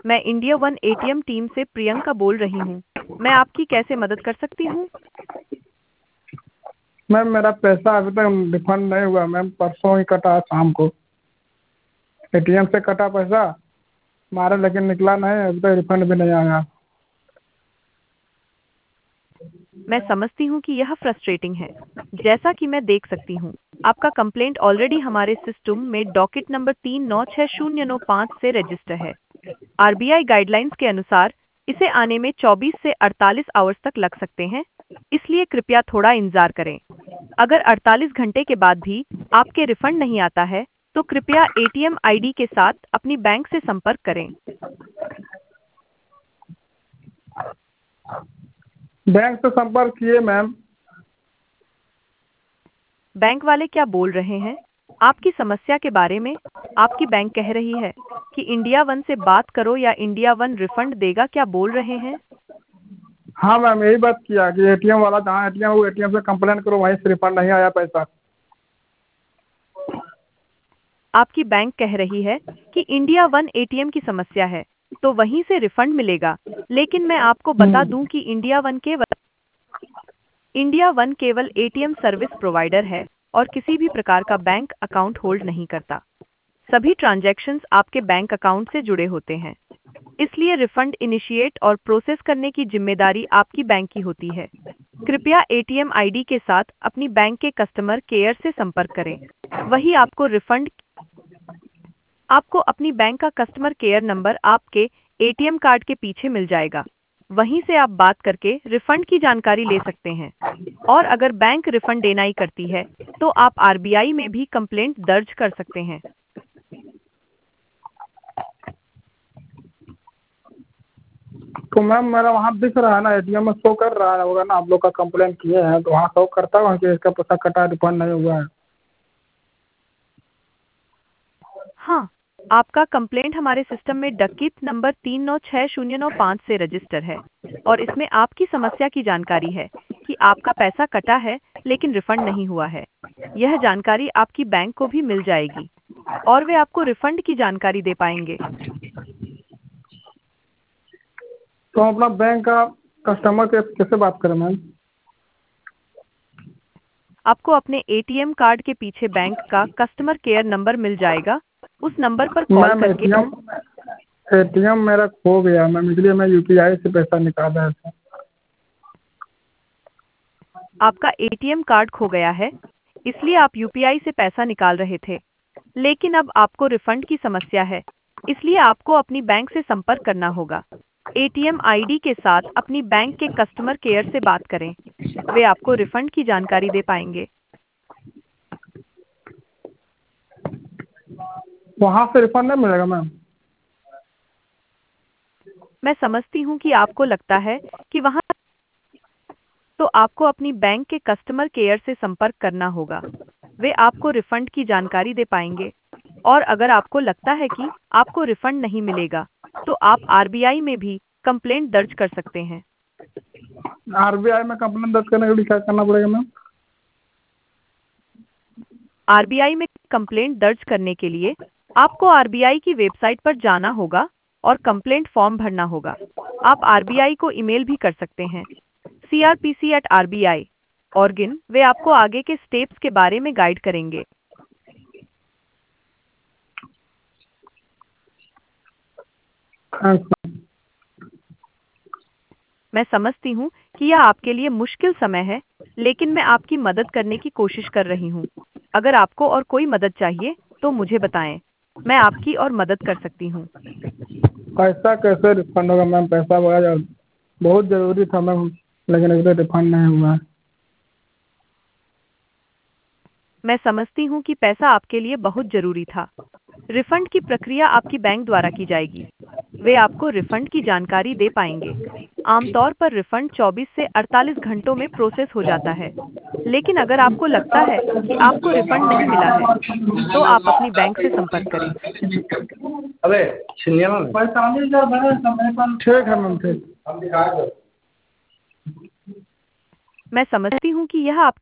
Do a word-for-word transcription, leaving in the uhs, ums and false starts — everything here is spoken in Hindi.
मैं इंडिया वन एटीएम टीम से प्रियंका बोल रही हूँ। मैं आपकी कैसे मदद कर सकती हूँ? मैम मेरा पैसा अभी तक रिफंड नहीं हुआ मैम, परसों ही कटा शाम को। एटीएम से कटा पैसा मारा लेकिन निकला नहीं, अभी तक रिफंड भी नहीं आया। मैं समझती हूँ कि यह फ्रस्ट्रेटिंग है। जैसा कि मैं देख सकती हूँ, आपका कंप्लेंट ऑलरेडी हमारे सिस्टम में डॉकेट नंबर तीन नौ छः शून्य नौ पाँच से रजिस्टर है। आरबीआई गाइडलाइंस के अनुसार इसे आने में चौबीस से अड़तालीस आवर्स तक लग सकते हैं, इसलिए कृपया थोड़ा इंतजार करें। अगर अड़तालीस घंटे के बाद भी आपके रिफंड नहीं आता है, तो कृपया एटीएम आईडी के साथ अपनी बैंक से संपर्क करें। बैंक से संपर्क किए मैम। बैंक वाले क्या बोल रहे हैं आपकी समस्या के बारे में? आपकी बैंक कह रही है कि इंडिया वन से बात करो या इंडिया वन रिफंड देगा, क्या बोल रहे हैं? हाँ मैम, यही बात किया कि एटीएम वाला जहाँ एटीएम वो एटीएम से कंप्लेन करो, वहीं से रिफंड नहीं आया पैसा। आपकी बैंक कह रही है कि इंडिया वन एटीएम की समस्या है, तो वहीं से रिफंड मिलेगा। लेकिन मैं आपको बता दूं कि इंडिया वन केवल इंडिया वन केवल एटीएम सर्विस प्रोवाइडर है और किसी भी प्रकार का बैंक अकाउंट होल्ड नहीं करता। सभी ट्रांजैक्शंस आपके बैंक अकाउंट से जुड़े होते हैं, इसलिए रिफंड इनिशिएट और प्रोसेस करने की जिम्मेदारी आपकी बैंक की होती है। कृपया एटीएम आईडी के साथ अपनी बैंक के कस्टमर केयर से संपर्क करें। वही आपको रिफंड आपको अपनी बैंक का कस्टमर केयर नंबर आपके एटीएम कार्ड के पीछे मिल जाएगा। वहीं से आप बात करके रिफंड की जानकारी ले सकते हैं। और अगर बैंक रिफंड डिनाई करती है, तो आप आरबीआई में भी कंप्लेंट दर्ज कर सकते हैं। तो मैम मेरा वहाँ दिख रहा है ना, एटीएम में शो कर रहा है होगा ना, आप लोग का कंप्लेन किए हैं तो वहाँ शो करता है कि इसका पैसा कटा, रिफंड नहीं हुआ है। हाँ, आपका कंप्लेंट हमारे सिस्टम में डकित नंबर तीन नौ छः शून्य नौ पाँच से रजिस्टर है और इसमें आपकी समस्या की जानकारी है कि आपका पैसा कटा है लेकिन रिफंड नहीं हुआ है। यह जानकारी आपकी बैंक को भी मिल जाएगी और वे आपको रिफंड की जानकारी दे पाएंगे। तो हम अपना बैंक का कस्टमर केयर से कैसे बात करें मैम? आपको अपने एटीएम कार्ड के पीछे बैंक का कस्टमर केयर नंबर मिल जाएगा। उस नंबर पर कॉल मैम करके एटीएम एटीएम मेरा खो गया मैम, इसलिए मैं यूपीआई से पैसा निकाल रहा था। आपका एटीएम कार्ड खो गया है, इसलिए आप यूपीआई से पैसा निकाल रहे थे, लेकिन अब आपको रिफंड की समस्या है, इसलिए आपको अपनी बैंक से संपर्क करना होगा। एटीएम आईडी के साथ अपनी बैंक के कस्टमर केयर से बात करें, वे आपको रिफंड की जानकारी दे पाएंगे। वहाँ से रिफंड नहीं मिलेगा मैम? मैं समझती हूँ कि आपको लगता है कि वहाँ तो आपको अपनी बैंक के कस्टमर केयर से संपर्क करना होगा। वे आपको रिफंड की जानकारी दे पाएंगे और अगर आपको लगता है कि आपको रिफंड नहीं मिलेगा, तो आप आरबीआई में भी कंप्लेंट दर्ज कर सकते हैं। आरबीआई में कंप्लेन दर्ज करने के लिए क्या करना पड़ेगा मैम? आरबीआई में कंप्लेंट दर्ज करने के लिए आपको आरबीआई की वेबसाइट पर जाना होगा और कंप्लेंट फॉर्म भरना होगा। आप आरबीआई को ईमेल भी कर सकते हैं, C R P C at R B I organ. वे आपको आगे के स्टेप्स के बारे में गाइड करेंगे। थैंक्स। मैं समझती हूँ कि यह आपके लिए मुश्किल समय है, लेकिन मैं आपकी मदद करने की कोशिश कर रही हूँ। अगर आपको और कोई मदद चाहिए, तो मुझे बताएं। मैं आपकी और मदद कर सकती हूँ। पैसा कैसे रिफंड होगा मैम? पैसा वगैरह बहुत ज़रूरी था मैम, लेकिन अभी तक रिफंड नहीं हुआ है। मैं समझती हूँ कि पैसा आपके लिए बहुत जरूरी था। रिफंड की प्रक्रिया आपकी बैंक द्वारा की जाएगी। वे आपको रिफंड की जानकारी दे पाएंगे। आमतौर पर रिफंड चौबीस से अड़तालीस घंटों में प्रोसेस हो जाता है, लेकिन अगर आपको लगता है कि आपको रिफंड नहीं मिला है, तो आप अपनी बैंक से संपर्क करें। अबे सुनिए मैम, पैंतालीस हज़ार भरे तो मेरे पास। ठीक है मैम, ठीक। मैं समझती हूँ कि यह आपके